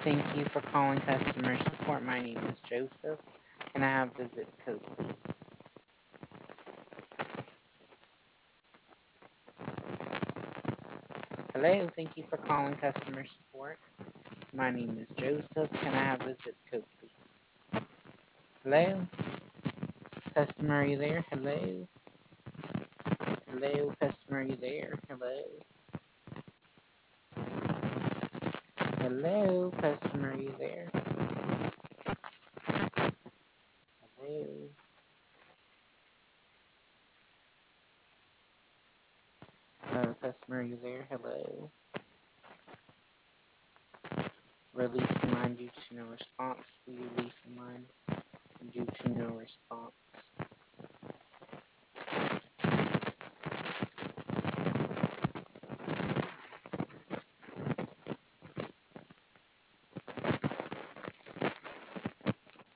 Thank you for calling customer support. My name is Joseph. Can I have the zip code, please? Hello, thank you for calling customer support. My name is Joseph. Can I have the zip code, please? Hello? Customer, are you there? Hello? Hello, customer, are you there? Hello? Hello, customer, are you there? Hello? Hello, customer, are you there? Hello? Releasing line due to no response. Will you release the line due to no response?